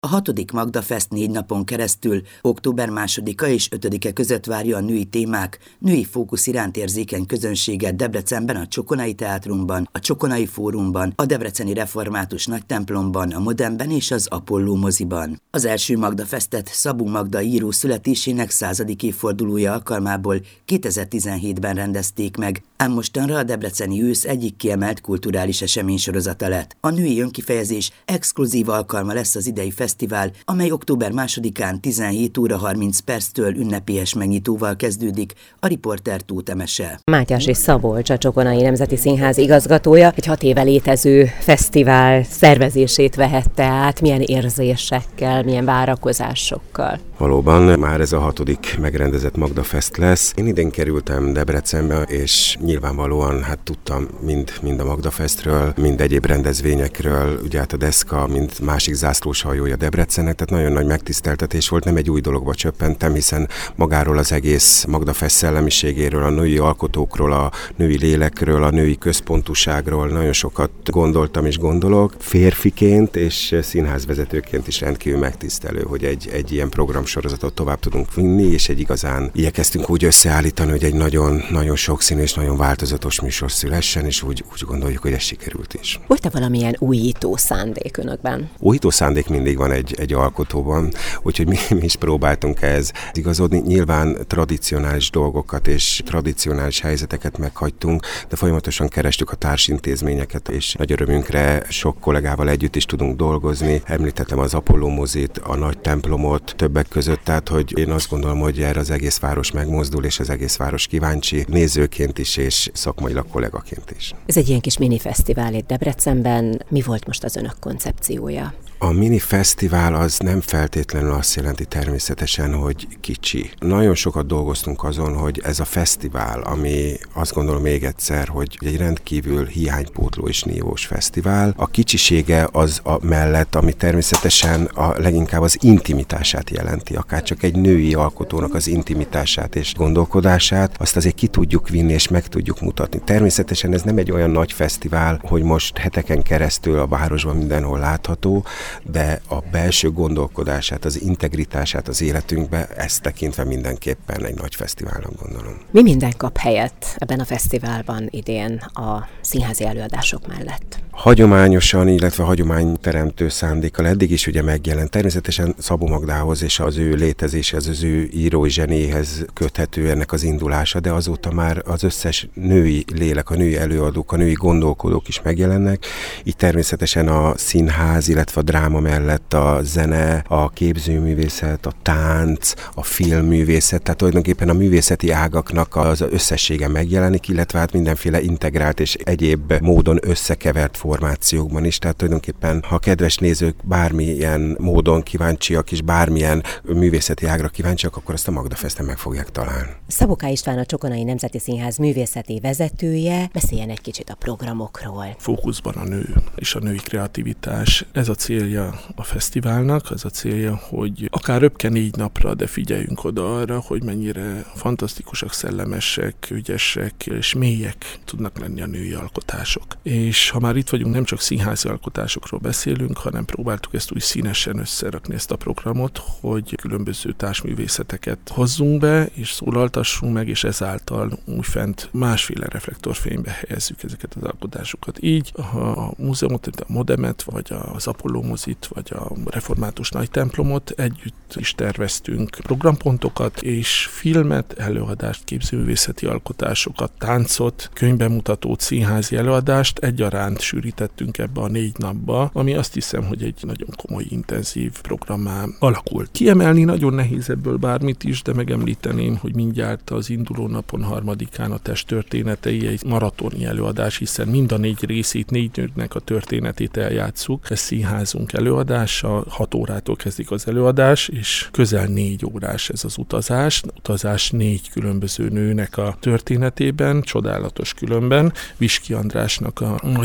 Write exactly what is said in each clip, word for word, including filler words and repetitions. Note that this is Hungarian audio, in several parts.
A hatodik Magda Fest négy napon keresztül október másodika és ötödike között várja a női témák, női fókusz iránt érzékeny közönséget Debrecenben, a Csokonai Teátrumban, a Csokonai Fórumban, a Debreceni Református Nagytemplomban, a Modernben és az Apolló moziban. Az első Magda Festet Szabó Magda író születésének századik évfordulója alkalmából kétezer-tizenhétben rendezték meg, ám mostanra a debreceni ősz egyik kiemelt kulturális eseménysorozata lett. A női önkifejezés exkluzív alkalma lesz az idei fesztivál, amely október másodikán tizenhét óra harminc perctől ünnepélyes megnyitóval kezdődik, a riporter Tóth Emese. Mátyás Szabolcs, a Csokonai Nemzeti Színház igazgatója egy hat éve létező fesztivál szervezését vehette át. Milyen érzésekkel, milyen várakozásokkal? Valóban már ez a hatodik megrendezett Magda Fest lesz. Én idén kerültem Debrecenbe, és nyilvánvalóan hát tudtam mind, mind a Magda Festről, mind egyéb rendezvényekről, ugye hát a Deszka, mind másik zászlós hajója Debrecennek, tehát nagyon nagy megtiszteltetés volt, nem egy új dologba csöppentem, hiszen magáról az egész Magda Fest szellemiségéről, a női alkotókról, a női lélekről, a női központúságról nagyon sokat gondoltam és gondolok. Férfiként és színházvezetőként is rendkívül megtisztelő, hogy egy, egy ilyen programsorozatot tovább tudunk vinni, és egy igazán igyekeztünk úgy összeállítani, hogy egy nagyon, nagyon sokszínű és nagyon változatos műsor szülessen, és úgy, úgy gondoljuk, hogy ez sikerült is. Volt-e valamilyen újító szándék önökben? Újító szándék mindig van egy, egy alkotóban, úgyhogy mi, mi is próbáltunk ehhez igazodni. Nyilván tradicionális dolgokat és tradicionális helyzeteket meghagytunk, de folyamatosan kerestük a társintézményeket, és nagy örömünkre sok kollégával együtt is tudunk dolgozni. Említettem az Apolló mozit, a nagy templomot többek között, tehát hogy én azt gondolom, hogy erre az egész város megmozdul, és az egész város kíváncsi, nézőként is, és szakmailag kollégaként is. Ez egy ilyen kis mini fesztivál itt Debrecenben. Mi volt most az önök koncepciója? A mini fesztivál az nem feltétlenül azt jelenti természetesen, hogy kicsi. Nagyon sokat dolgoztunk azon, hogy ez a fesztivál, ami azt gondolom még egyszer, hogy egy rendkívül hiánypótló és nívós fesztivál. A kicsisége az a mellett, ami természetesen a leginkább az intimitását jelenti, akár csak egy női alkotónak az intimitását és gondolkodását, azt azért ki tudjuk vinni és meg tudjuk mutatni. Természetesen ez nem egy olyan nagy fesztivál, hogy most heteken keresztül a városban mindenhol látható, de a belső gondolkodását, az integritását az életünkbe, ezt tekintve mindenképpen egy nagy fesztiválnak gondolom. Mi minden kap helyet ebben a fesztiválban idén a színházi előadások mellett? Hagyományosan, illetve hagyományteremtő szándékkal eddig is ugye megjelent. Természetesen Szabó Magdához és az ő létezéshez, az ő írói zsenéhez köthető ennek az indulása, de azóta már az összes női lélek, a női előadók, a női gondolkodók is megjelennek. Így természetesen a színház, illetve a dráma mellett a zene, a képzőművészet, a tánc, a filmművészet, tehát tulajdonképpen a művészeti ágaknak az összessége megjelenik, illetve hát mindenféle integrált és egyéb módon összekevert formációkban is, tehát tulajdonképpen, ha kedves nézők bármilyen módon kíváncsiak és bármilyen művészeti ágra kíváncsiak, akkor azt a Magda Festen meg fogják találni. Szabó István, a Csokonai Nemzeti Színház művészeti vezetője, beszéljen egy kicsit a programokról. Fókuszban a nő és a női kreativitás. Ez a célja a fesztiválnak, az a célja, hogy akár röpke négy napra, de figyeljünk oda arra, hogy mennyire fantasztikusak, szellemesek, ügyesek és mélyek tudnak lenni a női alkotások. És ha már itt vagyunk, nem csak színházi alkotásokról beszélünk, hanem próbáltuk ezt úgy színesen összerakni ezt a programot, hogy különböző társművészeteket hozzunk be, és szólaltassunk meg, és ezáltal úgy fent másféle reflektorfénybe helyezzük ezeket az alkotásokat. Így a múzeumot, a Modemet, vagy az Apolló mozit, vagy a Református Nagytemplomot együtt is terveztünk programpontokat, és filmet, előadást, képzőművészeti alkotásokat, táncot, könyvbemutatót, színházi előadást egyaránt sűrítettünk ebbe a négy napba, ami azt hiszem, hogy egy nagyon komoly, intenzív programmá alakult. Kiemelni nagyon nehéz ebből bármit is, de megemlíteném, hogy mindjárt az induló napon harmadikán a Test történetei egy maratoni előadás, hiszen mind a négy részét, négy nőnek a történetét eljátszuk. Ez színházunk előadása, hat órától kezdik az előadás, és közel négy órás ez az utazás. Utazás négy különböző nőnek a történetében, csodálatos különben. Viski Andrásnak a nagyszerű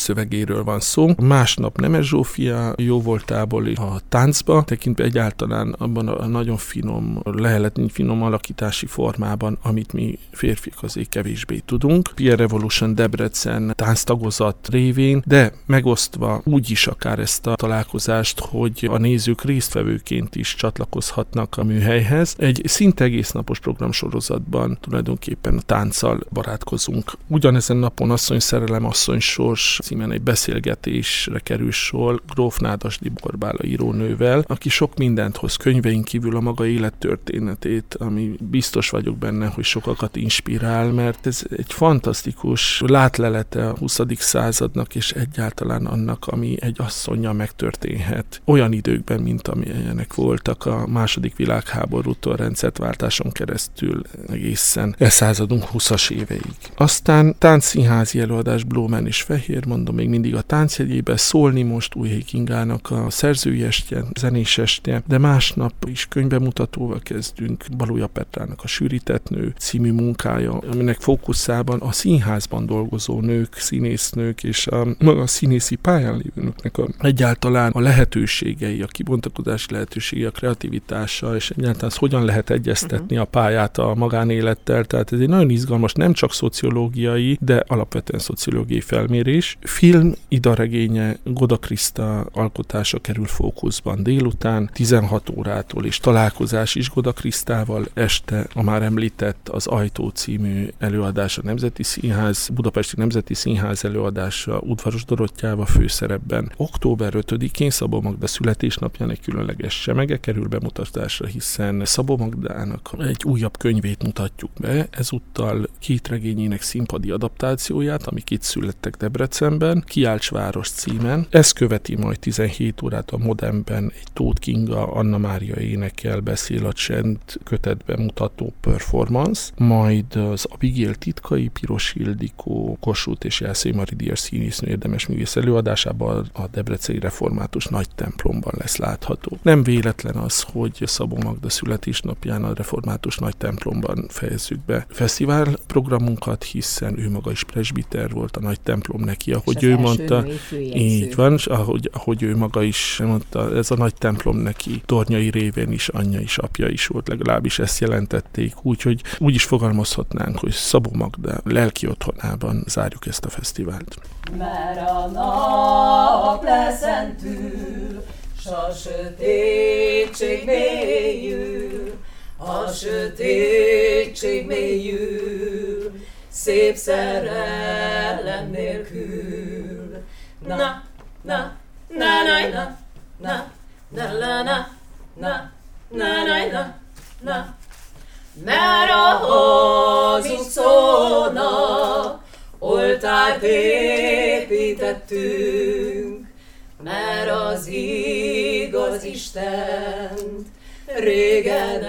szövegéről van szó. Másnap Nemes Zsófia jó voltából a táncba, tekintve egyáltalán abban a nagyon finom, leheletni finom alakítási formában, amit mi férfiak azért kevésbé tudunk. Peer Revolution Debrecen tánctagozat révén, de megosztva úgy is akár ezt a találkozást, hogy a nézők résztvevőként is csatlakozhatnak a műhelyhez. Egy szinte egész napos programsorozatban tulajdonképpen a tánccal barátkozunk. Ugyanezen napon Asszony szerelem, asszony sors címen egy beszélgetésre kerül sor Gróf Nádasdy Borbála írónővel, aki sok mindent hoz könyvein kívül a maga élettörténetét, ami biztos vagyok benne, hogy sokakat inspirál, mert ez egy fantasztikus látlelete a huszadik századnak, és egyáltalán annak, ami egy asszonnyal megtörténhet. Olyan időkben, mint amilyenek voltak a második világháborútól rendszerváltáson keresztül egészen e századunk huszas éveig. Aztán táncszínházi előadás Blómen és Fehér, mondom még mindig a táncjegyében, Szólni most Újhelyi Kingának a szerzői estje, zenés estje, de másnap is könyvbemutatóval kezdünk, Balója Petrának a Sűrített nő című munkája, aminek fókuszában a színházban dolgozó nők, színésznők és a maga a színészi pályán lévő nőknek a, egyáltalán a lehetőségei, a kibontakozási lehetőségei, a kreativitása, és egyáltalán az hogyan lehet egyeztetni a pályát a magánélettel. Tehát ez egy nagyon izgalmas, nem csak szociológiai, de alapvetően szociológiai felmérés. Film idaregénye Goda Kriszta alkotása kerül fókuszban délután, tizenhat órától, és találkozás is Goda Krisztával, este a már említett Az Ajtó című előadás a Nemzeti Színház, Budapesti Nemzeti Színház előadása Udvaros Dorottyával főszerepben. október ötödikén Szabó Magda születésnapján egy különleges semege kerül bemutatásra, hiszen Szabó Magdának egy újabb könyvét mutatjuk be, ezúttal két regényének színpadi adaptációját, amik itt születtek Debrecenben, Kiáltsváros címen. Ez követi majd tizenhét órát a Modernben egy Tóth Kinga, Anna Mária énekel, beszél a csend kötetben mutató performance, majd az Abigail titkai, Piros Ildikó, Kossuth és Jászai Mari díjas színésznő érdemes művész előadásában a debreceni református nagy templomban lesz látható. Nem véletlen az, hogy Szabó Magda születésnapján a református nagy templomban fejezzük be fesztivál programunkat, hiszen ő maga is presbiter volt, a nagy templom neki, ahogy ő mondta. Így van, ahogy, ahogy ő maga is mondta, ez a nagy templom neki tornyai révén is anyja is, apja is volt, legalábbis ezt jelentették, úgyhogy úgy is fogalmazhatnánk, hogy Szabó Magda lelki otthonában zárjuk ezt a fesztivált. Mert a nap leszentül, s a sötétség mélyül, a sötétség mélyül, szép szerelem nélkül. Na, na, na, na, na, na, na, na, na, na, na, na, na, na. Mert a hazug szónak oltárt építettünk, mert az igaz Istent régen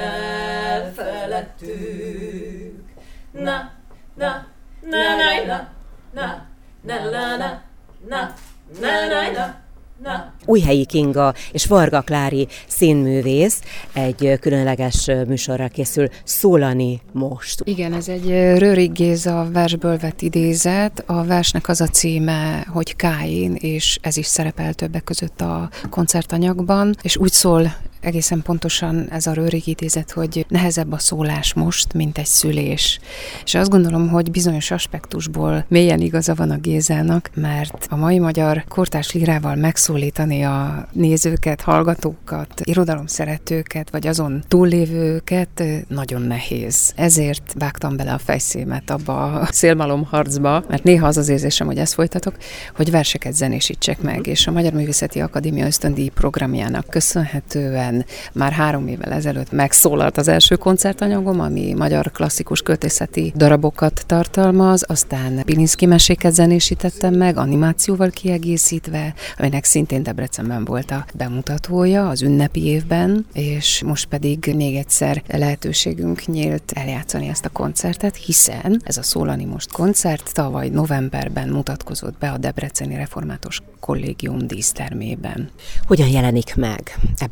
elfeledtük. Na, na, na, na, na, na, na, na, na, na, na, na, na. Na. Újhelyi Kinga és Varga Klári színművész egy különleges műsorral készül, Szólani most. Igen, ez egy Rőrig Géza versből vett idézet. A versnek az a címe, hogy Káin, és ez is szerepel többek között a koncertanyagban, és úgy szól egészen pontosan ez a Rőrig idézet, hogy nehezebb a szólás most, mint egy szülés. És azt gondolom, hogy bizonyos aspektusból mélyen igaza van a Gézának, mert a mai magyar kortárs lírával megszólítani a nézőket, hallgatókat, irodalomszeretőket, vagy azon túllévőket nagyon nehéz. Ezért vágtam bele a fejszémet abba a szélmalomharcba, mert néha az az érzésem, hogy ezt folytatok, hogy verseket zenésítsek meg, és a Magyar Művészeti Akadémia ösztöndíj programjának köszönhetően már három évvel ezelőtt megszólalt az első koncertanyagom, ami magyar klasszikus költészeti darabokat tartalmaz, aztán Pilinszky meséket zenésítettem meg, animációval kiegészítve, aminek szintén Debrecenben volt a bemutatója az ünnepi évben, és most pedig még egyszer lehetőségünk nyílt eljátszani ezt a koncertet, hiszen ez a Szólani most koncert tavaly novemberben mutatkozott be a Debreceni Református Kollégium dísztermében. Hogyan jelenik meg ebben a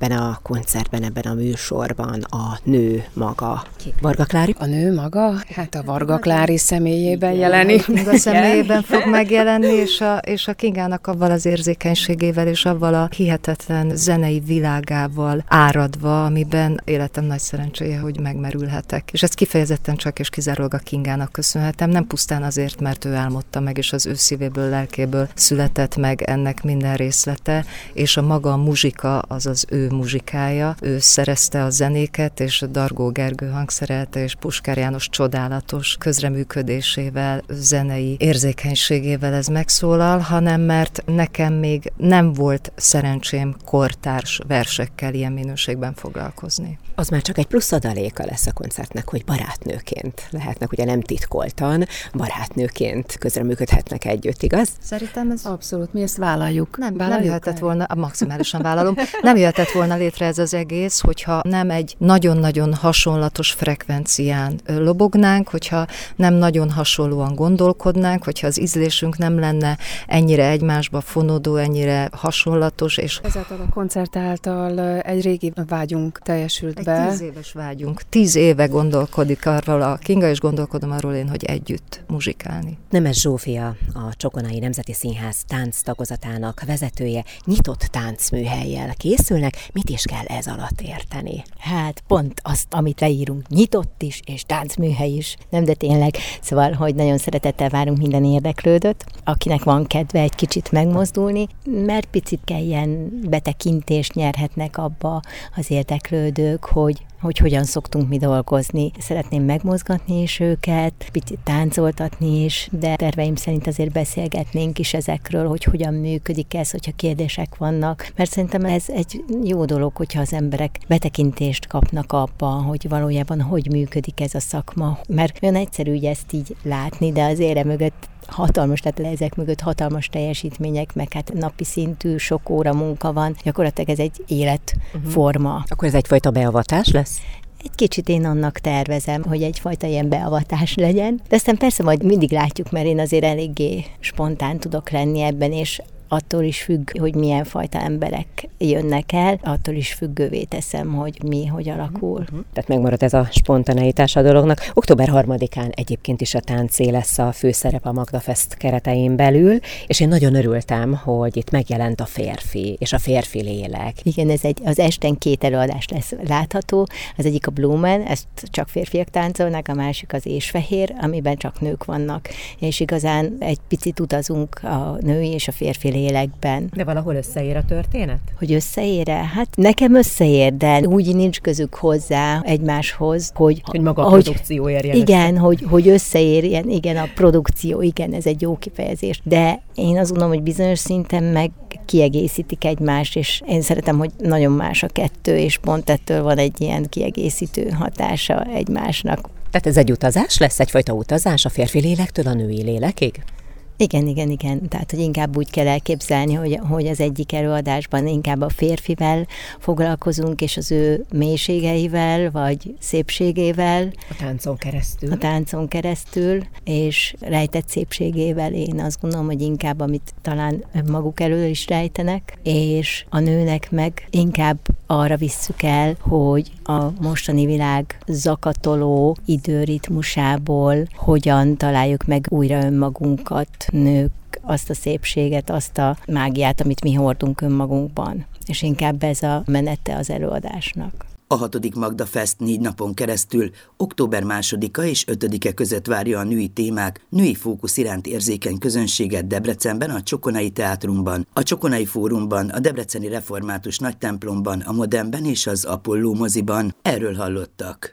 koncertben, ebben a műsorban a nő maga? Varga Klári? A nő maga? Hát a Varga Klári személyében jelenik. A személyében fog megjelenni, és a, és a Kingának avval az érzékenységével, és avval a hihetetlen zenei világával áradva, amiben életem nagy szerencséje, hogy megmerülhetek. És ezt kifejezetten csak és kizárólag a Kingának köszönhetem, nem pusztán azért, mert ő álmodta meg, és az ő szívéből, lelkéből született meg ennek minden részlete, és a maga a muzsika az az ő muzsikája. Ő szerezte a zenéket, és Dargó Gergő hangszerelte, és Puskár János csodálatos közreműködésével, zenei érzékenységével ez megszólal, hanem mert nekem még nem volt szerencsém kortárs versekkel ilyen minőségben foglalkozni. Az már csak egy plusz adaléka lesz a koncertnek, hogy barátnőként lehetnek, ugye nem titkoltan, barátnőként közreműködhetnek együtt, igaz? Szerintem ez abszolút, mi ezt vállaljuk. Nem, vállaljuk nem jöhetett volna, maximálisan vállalom, nem jöhetett volna létre ez az egész, hogyha nem egy nagyon-nagyon hasonlatos frekvencián lobognánk, hogyha nem nagyon hasonlóan gondolkodnánk, hogyha az ízlésünk nem lenne ennyire egymásba fonódó, ennyire hasonlatos, és ezáltal a koncert által egy régi vágyunk teljesült egy be. tíz éves vágyunk. Tíz éve gondolkodik arról a Kinga, és gondolkodom arról én, hogy együtt muzsikálni. Nemes Zsófia, a Csokonai Nemzeti Színház tánc tagozatának vezetője, nyitott táncműhellyel készülnek. Mit is kell ez alatt érteni? Hát pont azt, amit leírunk, nyitott is, és táncműhely is. Nem, de tényleg, szóval, hogy nagyon szeretettel várunk minden érdeklődőt, akinek van kedve egy kicsit megmozdulni, mert picit kelljen betekintést nyerhetnek abba az érdeklődők, hogy hogy hogyan szoktunk mi dolgozni. Szeretném megmozgatni is őket, picit táncoltatni is, de terveim szerint azért beszélgetnénk is ezekről, hogy hogyan működik ez, hogyha kérdések vannak, mert szerintem ez egy jó dolog, hogyha az emberek betekintést kapnak abba, hogy valójában hogy működik ez a szakma, mert olyan egyszerű ugye ezt így látni, de az ére mögött hatalmas, tehát ezek mögött hatalmas teljesítmények, meg hát napi szintű sok óra munka van, gyakorlatilag ez egy életforma. Uh-huh. Akkor ez egyfajta beavatás lesz? Egy kicsit én annak tervezem, hogy egyfajta ilyen beavatás legyen, de aztán persze majd mindig látjuk, mert én azért eléggé spontán tudok lenni ebben, és attól is függ, hogy milyen fajta emberek jönnek el, attól is függővé teszem, hogy mi, hogy alakul. Uh-huh. Tehát megmarad ez a spontaneitás a dolognak. október harmadikán egyébként is a táncé lesz a főszerep a Magda Fest keretein belül, és én nagyon örültem, hogy itt megjelent a férfi, és a férfi lélek. Igen, ez egy, az esten két előadás lesz látható, az egyik a Blumen, ezt csak férfiak táncolnak, a másik az Ésfehér, amiben csak nők vannak, és igazán egy picit utazunk a női és a férfi lélekben. De valahol összeér a történet? Hogy összeér-e? Hát nekem összeér, de úgy nincs közük hozzá egymáshoz, hogy... Hogy maga a hogy, produkció érjen Igen, össze. hogy, hogy összeérjen, igen, a produkció, igen, ez egy jó kifejezés. De én azt gondolom, hogy bizonyos szinten meg kiegészítik egymást, és én szeretem, hogy nagyon más a kettő, és pont ettől van egy ilyen kiegészítő hatása egymásnak. Tehát ez egy utazás lesz, egyfajta utazás a férfi lélektől a női lélekig? Igen, igen, igen. Tehát, hogy inkább úgy kell elképzelni, hogy, hogy az egyik előadásban inkább a férfivel foglalkozunk, és az ő mélységeivel, vagy szépségével. A táncon keresztül. A táncon keresztül, és rejtett szépségével én azt gondolom, hogy inkább, amit talán maguk elől is rejtenek, és a nőnek meg inkább arra visszük el, hogy a mostani világ zakatoló időritmusából hogyan találjuk meg újra önmagunkat, nők, azt a szépséget, azt a mágiát, amit mi hordunk önmagunkban. És inkább ez a menete az előadásnak. A hatodik Magda Fest négy napon keresztül október másodika és ötödike között várja a női témák, női fókusz iránt érzékeny közönséget Debrecenben, a Csokonai Teátrumban, a Csokonai Fórumban, a Debreceni Református Nagytemplomban, a Modernben és az Apolló moziban. Erről hallottak.